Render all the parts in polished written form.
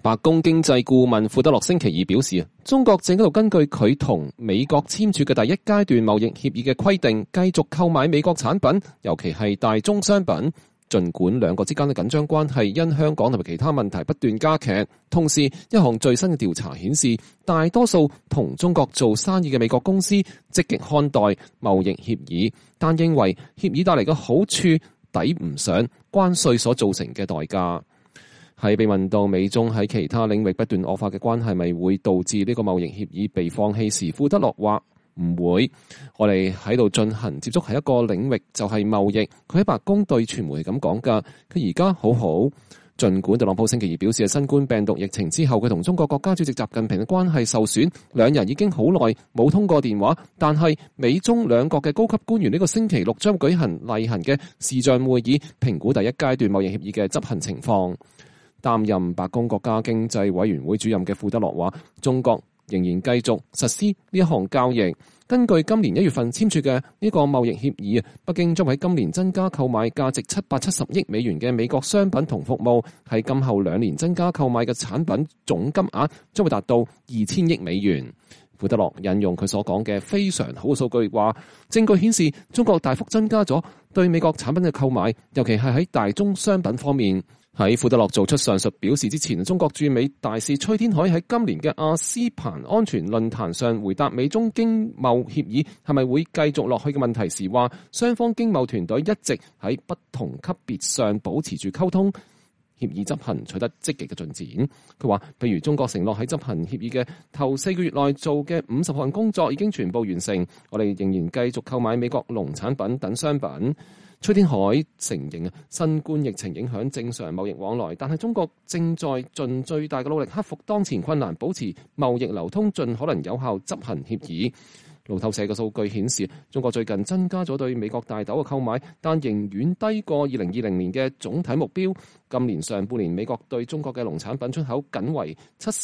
白宮經濟顧問庫德洛星期二表示，中國正喺度根據佢同美國簽署嘅第一階段貿易協議嘅規定，繼續購買美國產品，尤其係大宗商品。儘管兩國之間嘅緊張關係因香港同埋其他問題不斷加劇，同時一項最新嘅調查顯示，大多數同中國做生意嘅美國公司積極看待貿易協議，但認為協議帶嚟嘅好處抵唔上關稅所造成嘅代價。係被問到美中喺其他領域不斷惡化嘅關係，咪會導致呢個貿易協議被放棄時，庫德洛話唔會。我哋喺度進行接觸係一個領域，就係貿易。佢喺白宮對傳媒係咁講㗎。佢而家好好。儘管特朗普星期二表示喺新冠病毒疫情之後，佢同中國國家主席習近平嘅關係受損，兩人已經好耐冇通過電話。但係美中兩國嘅高級官員呢個星期六將舉行例行嘅視像會議，評估第一階段貿易協議嘅執行情況。擔任白宮國家經濟委員會主任嘅庫德洛話，中國仍然繼續實施呢一項交易。根據今年1月份簽署嘅呢個貿易協議，北京將喺今年增加購買價值770億美元嘅美國商品同服務，喺今後2年增加購買嘅產品總金額將會達到2000億美元。庫德洛引用佢所講嘅非常好嘅數據話，證據顯示中國大幅增加咗對美國產品嘅購買，尤其係喺大宗商品方面。喺庫德洛做出上述表示之前，中國駐美大使崔天凱喺今年嘅阿斯彭安全論壇上回答美中經貿協議係咪會繼續落去嘅問題時話，雙方經貿團隊一直喺不同級別上保持住溝通，協議執行取得積極嘅進展。佢話，譬如中國承諾喺執行協議嘅頭4個月內做嘅50項工作已經全部完成，我哋仍然繼續購買美國農產品等商品。崔天凱承認新冠疫情影響正常貿易往來，但係中國正在盡最大嘅努力克服當前困難，保持貿易流通，盡可能有效執行協議。路透社嘅數據顯示，中國最近增加咗對美國大豆嘅購買，但仍遠低過2020年嘅總體目標。今年上半年，美國對中國嘅農產品出口僅為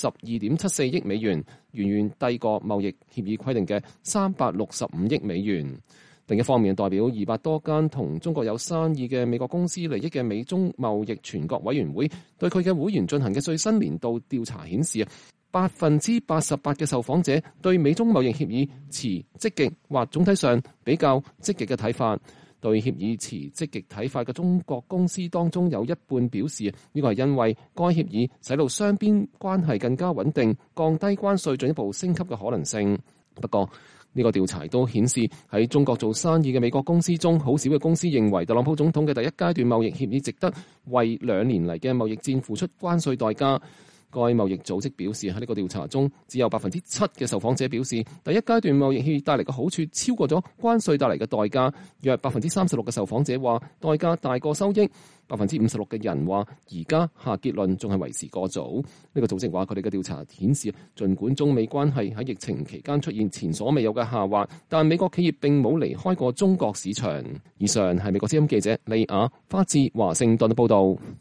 72.74億美元，遠遠低過貿易協議規定嘅365億美元。另一方面，代表200多間同中國有生意嘅美國公司利益嘅美中貿易全國委員會對佢嘅會員進行嘅最新年度調查顯示，88%嘅受訪者對美中貿易協議持積極或總體上比較積極嘅睇法。對協議持積極睇法嘅中國公司當中，有一半表示呢個係因為該協議使到雙邊關係更加穩定，降低關稅進一步升級嘅可能性。不過，呢個調查都顯示喺中國做生意嘅美國公司中，好少嘅公司認為特朗普總統嘅第一階段貿易協議值得為2年嚟嘅貿易戰付出關稅代價。該貿易組織表示，喺呢個調查中，只有7%嘅受訪者表示第一階段貿易協議帶嚟嘅好處超過咗關稅帶嚟嘅代價。約36%嘅受訪者話代價大過收益。56%嘅人話而家下結論仲係為時過早。呢個組織話佢哋嘅調查顯示，儘管中美關係喺疫情期間出現前所未有嘅下滑，但美國企業並冇離開過中國市場。以上係美國之音記者利亞花自華盛頓嘅報導。